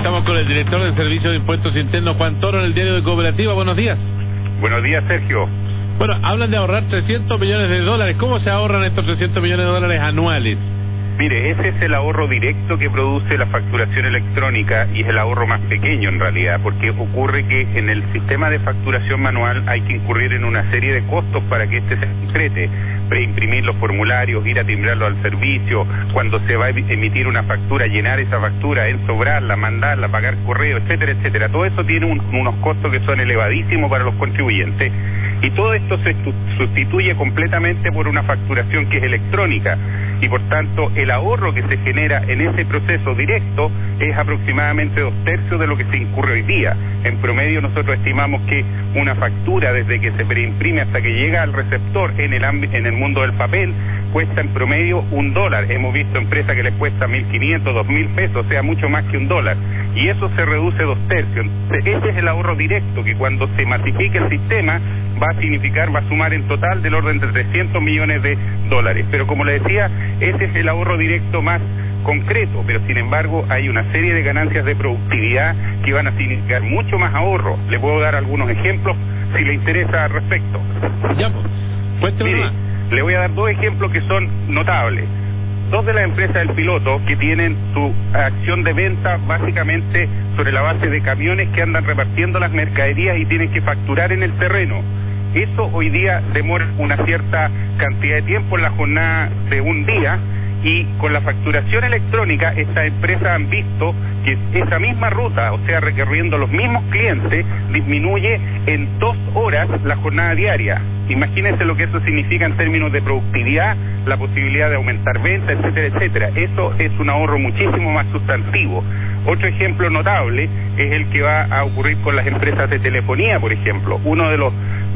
Estamos con el director del Servicio de Impuestos Internos, Juan Toro, en el Diario de Cooperativa. Buenos días. Buenos días, Sergio. Bueno, hablan de ahorrar 300 millones de dólares. ¿Cómo se ahorran estos 300 millones de dólares anuales? Mire, ese es el ahorro directo que produce la facturación electrónica y es el ahorro más pequeño en realidad, porque ocurre que en el sistema de facturación manual hay que incurrir en una serie de costos para que este se concrete. Preimprimir los formularios, ir a timbrarlo al servicio, cuando se va a emitir una factura, llenar esa factura, ensobrarla, mandarla, pagar correo, etcétera, etcétera. Todo eso tiene unos costos que son elevadísimos para los contribuyentes y todo esto se sustituye completamente por una facturación que es electrónica y por tanto el ahorro que se genera en ese proceso directo es aproximadamente 2/3 de lo que se incurre hoy día. En promedio nosotros estimamos que una factura desde que se preimprime hasta que llega al receptor en el mundo del papel cuesta en promedio $1. Hemos visto empresas que les cuesta 1.500, 2.000 pesos, o sea, mucho más que $1. Y eso se reduce 2/3. Ese es el ahorro directo que cuando se masifique el sistema va a sumar en total del orden de 300 millones de dólares. Pero como le decía, ese es el ahorro directo más concreto, pero sin embargo hay una serie de ganancias de productividad que van a significar mucho más ahorro. Le puedo dar algunos ejemplos si le interesa al respecto. Ya, pues, mire, le voy a dar 2 ejemplos que son notables. 2 de las empresas del piloto que tienen su acción de venta básicamente sobre la base de camiones que andan repartiendo las mercaderías y tienen que facturar en el terreno. Eso hoy día demora una cierta cantidad de tiempo en la jornada de un día y con la facturación electrónica estas empresas han visto que esa misma ruta, o sea, recorriendo los mismos clientes, disminuye en 2 horas la jornada diaria. Imagínense lo que eso significa en términos de productividad, la posibilidad de aumentar ventas, etcétera, etcétera. Eso es un ahorro muchísimo más sustantivo. Otro ejemplo notable es el que va a ocurrir con las empresas de telefonía, por ejemplo. Uno de los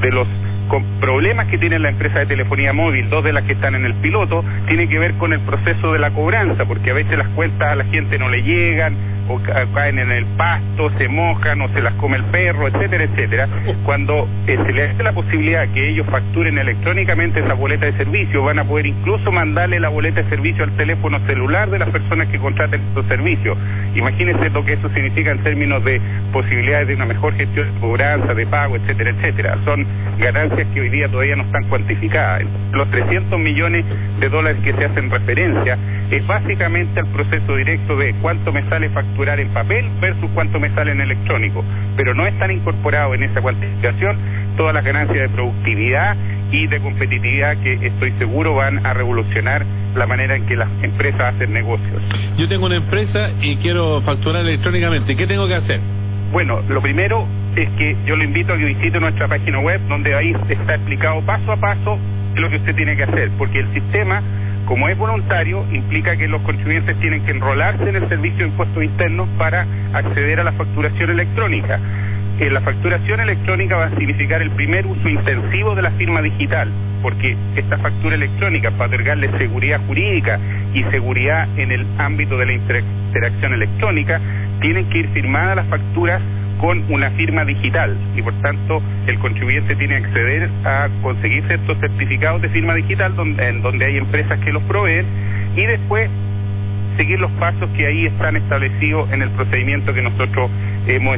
problemas que tiene la empresa de telefonía móvil, 2 de las que están en el piloto, tiene que ver con el proceso de la cobranza, porque a veces las cuentas a la gente no le llegan, o caen en el pasto, se mojan, o se las come el perro, etcétera, etcétera. Cuando se le hace la posibilidad que ellos facturen electrónicamente esa boleta de servicio, van a poder incluso mandarle la boleta de servicio al teléfono celular de las personas que contraten estos servicios. Imagínense lo que eso significa en términos de posibilidades de una mejor gestión de cobranza, de pago, etcétera, etcétera. Son ganancias que hoy día todavía no están cuantificadas. Los 300 millones de dólares que se hacen referencia es básicamente el proceso directo de cuánto me sale facturar en papel versus cuánto me sale en electrónico, pero no están incorporados en esa cuantificación todas las ganancias de productividad y de competitividad que estoy seguro van a revolucionar la manera en que las empresas hacen negocios. Yo tengo una empresa y quiero facturar electrónicamente, ¿qué tengo que hacer? Bueno, lo primero es que yo le invito a que visite nuestra página web, donde ahí está explicado paso a paso lo que usted tiene que hacer, porque el sistema, como es voluntario, implica que los contribuyentes tienen que enrolarse en el Servicio de Impuestos Internos para acceder a la facturación electrónica. La facturación electrónica va a significar el primer uso intensivo de la firma digital, porque esta factura electrónica, para otorgarle seguridad jurídica y seguridad en el ámbito de la interacción electrónica, tienen que ir firmadas las facturas con una firma digital y por tanto el contribuyente tiene que acceder a conseguirse estos certificados de firma digital en donde hay empresas que los proveen y después seguir los pasos que ahí están establecidos en el procedimiento que nosotros hemos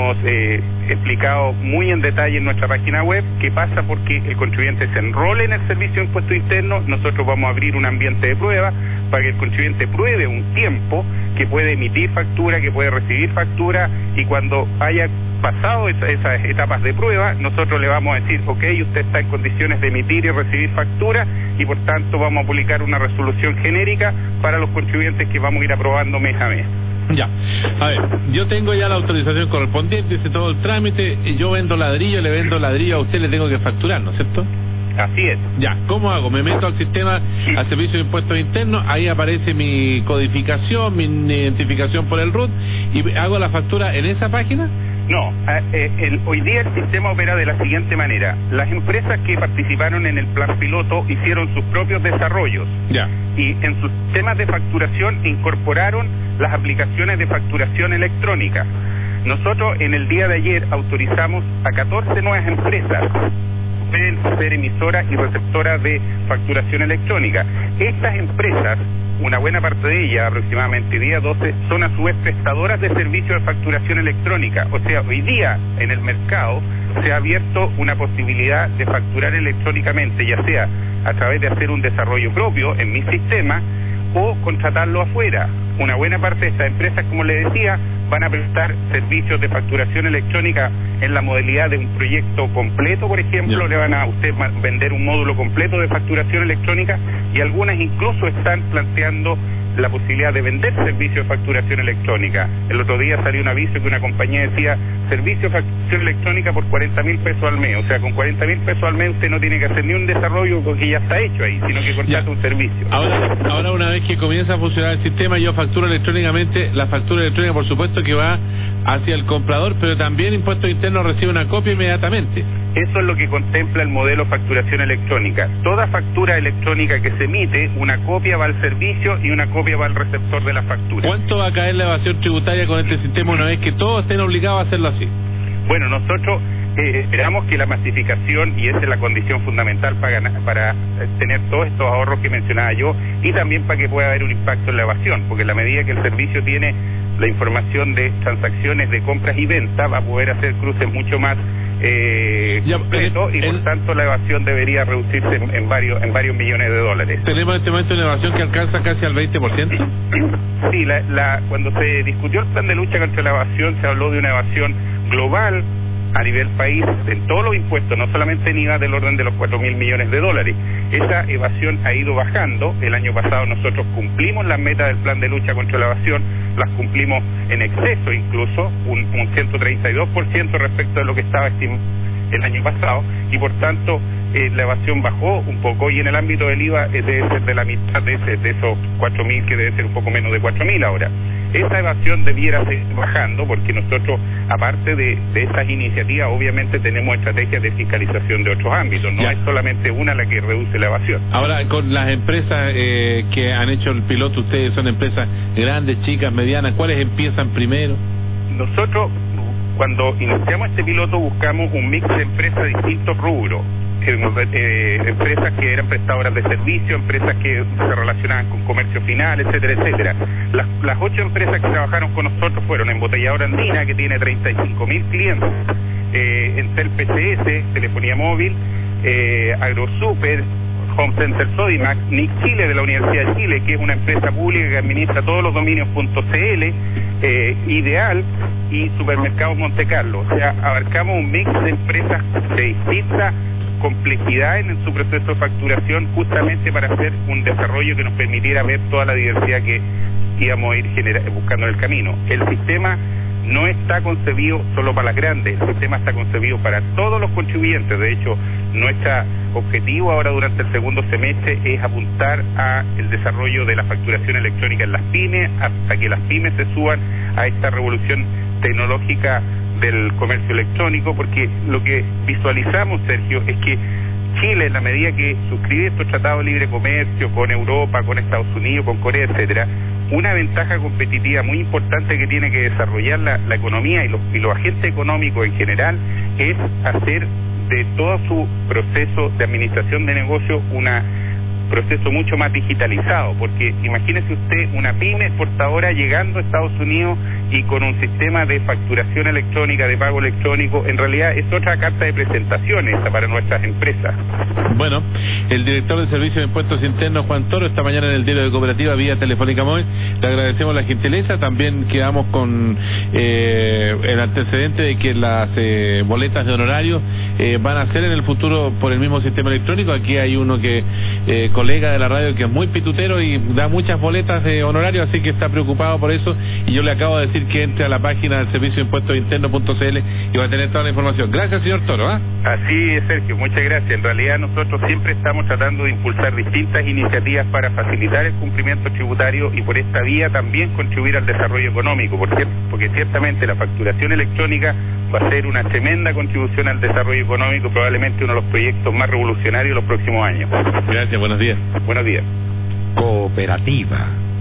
explicado muy en detalle en nuestra página web, que pasa porque el contribuyente se enrole en el Servicio de Impuestos Internos. Nosotros vamos a abrir un ambiente de prueba para que el contribuyente pruebe un tiempo que puede emitir factura, que puede recibir factura, y cuando haya pasado esas etapas de prueba, nosotros le vamos a decir, ok, usted está en condiciones de emitir y recibir factura, y por tanto vamos a publicar una resolución genérica para los contribuyentes que vamos a ir aprobando mes a mes. Ya, a ver, yo tengo ya la autorización correspondiente, hice todo el trámite, y yo vendo ladrillo, le vendo ladrillo a usted, le tengo que facturar, ¿no es cierto? Así es. Ya, ¿cómo hago? Me meto al sistema, al Servicio de Impuestos Internos, ahí aparece mi codificación, mi identificación por el RUT, y hago la factura en esa página. No, hoy día el sistema opera de la siguiente manera. Las empresas que participaron en el plan piloto hicieron sus propios desarrollos. Ya. Y en sus sistemas de facturación incorporaron las aplicaciones de facturación electrónica. Nosotros en el día de ayer autorizamos a 14 nuevas empresas pueden ser emisoras y receptoras de facturación electrónica. Estas empresas, una buena parte de ellas, aproximadamente 10 12, son a su vez prestadoras de servicios de facturación electrónica. O sea, hoy día en el mercado se ha abierto una posibilidad de facturar electrónicamente, ya sea a través de hacer un desarrollo propio en mi sistema o contratarlo afuera. Una buena parte de estas empresas, como le decía, van a prestar servicios de facturación electrónica en la modalidad de un proyecto completo, por ejemplo, le van a usted vender un módulo completo de facturación electrónica, y algunas incluso están planteando la posibilidad de vender servicios de facturación electrónica. El otro día salió un aviso que una compañía decía servicio de facturación electrónica por 40.000 pesos al mes. O sea, con 40.000 pesos al mes usted no tiene que hacer ni un desarrollo porque ya está hecho ahí, sino que contrata un servicio. Ahora una vez que comienza a funcionar el sistema, yo facturo electrónicamente. La factura electrónica, por supuesto, que va hacia el comprador, pero también Impuestos Internos recibe una copia inmediatamente. Eso es lo que contempla el modelo facturación electrónica. Toda factura electrónica que se emite, una copia va al servicio y una copia va al receptor de la factura. ¿Cuánto va a caer la evasión tributaria con este sistema una vez que todos estén obligados a hacerlo así? Bueno, nosotros esperamos que la masificación, y esa es la condición fundamental para tener todos estos ahorros que mencionaba yo, y también para que pueda haber un impacto en la evasión, porque en la medida que el servicio tiene la información de transacciones de compras y ventas, va a poder hacer cruces mucho más completos, y por tanto la evasión debería reducirse en varios millones de dólares. ¿Tenemos en este momento una evasión que alcanza casi al 20%? Sí, cuando se discutió el plan de lucha contra la evasión, se habló de una evasión global a nivel país en todos los impuestos, no solamente en IVA, del orden de los 4.000 millones de dólares. Esa evasión ha ido bajando. El año pasado nosotros cumplimos las metas del plan de lucha contra la evasión, las cumplimos en exceso, incluso un 132% respecto de lo que estaba estimado el año pasado, y por tanto la evasión bajó un poco, y en el ámbito del IVA debe ser de la mitad de esos 4.000, que debe ser un poco menos de 4.000 ahora. Esa evasión debiera seguir bajando, porque nosotros, aparte de estas iniciativas, obviamente tenemos estrategias de fiscalización de otros ámbitos, no es solamente una la que reduce la evasión. Ahora, con las empresas que han hecho el piloto, ustedes son empresas grandes, chicas, medianas, ¿cuáles empiezan primero? Nosotros, cuando iniciamos este piloto, buscamos un mix de empresas de distintos rubros. Empresas que eran prestadoras de servicio, empresas que se relacionaban con comercio final, etcétera, etcétera. Las 8 empresas que trabajaron con nosotros fueron Embotelladora Andina, que tiene 35.000 clientes, Entel PCS, telefonía móvil, AgroSuper, Home Center Sodimac, NIC Chile de la Universidad de Chile, que es una empresa pública que administra todos los dominios .cl, Ideal y Supermercados Monte Carlo. O sea, abarcamos un mix de empresas de distintas complejidad en su proceso de facturación, justamente para hacer un desarrollo que nos permitiera ver toda la diversidad que íbamos a ir buscando en el camino. El sistema no está concebido solo para las grandes, el sistema está concebido para todos los contribuyentes. De hecho, nuestro objetivo ahora durante el segundo semestre es apuntar a el desarrollo de la facturación electrónica en las pymes, a que las pymes se suban a esta revolución tecnológica del comercio electrónico, porque lo que visualizamos, Sergio, es que Chile, en la medida que suscribe estos tratados de libre comercio con Europa, con Estados Unidos, con Corea, etcétera, una ventaja competitiva muy importante que tiene que desarrollar la economía y los agentes económicos en general es hacer de todo su proceso de administración de negocio un proceso mucho más digitalizado, porque imagínese usted una pyme exportadora llegando a Estados Unidos y con un sistema de facturación electrónica, de pago electrónico. En realidad es otra carta de presentación esta para nuestras empresas. Bueno, el director de Servicio de Impuestos Internos, Juan Toro, esta mañana en el diario de Cooperativa vía telefónica móvil, le agradecemos la gentileza. También quedamos con el antecedente de que las boletas de honorarios van a ser en el futuro por el mismo sistema electrónico. Aquí hay uno que colega de la radio que es muy pitutero y da muchas boletas de honorario, así que está preocupado por eso, y yo le acabo de decir que entre a la página del Servicio de Impuestos Internos.cl y va a tener toda la información. Gracias, señor Toro. Así es, Sergio, muchas gracias. En realidad nosotros siempre estamos tratando de impulsar distintas iniciativas para facilitar el cumplimiento tributario y por esta vía también contribuir al desarrollo económico, porque ciertamente la facturación electrónica va a ser una tremenda contribución al desarrollo económico, probablemente uno de los proyectos más revolucionarios de los próximos años. Gracias, buenos días. Buenos días. Cooperativa.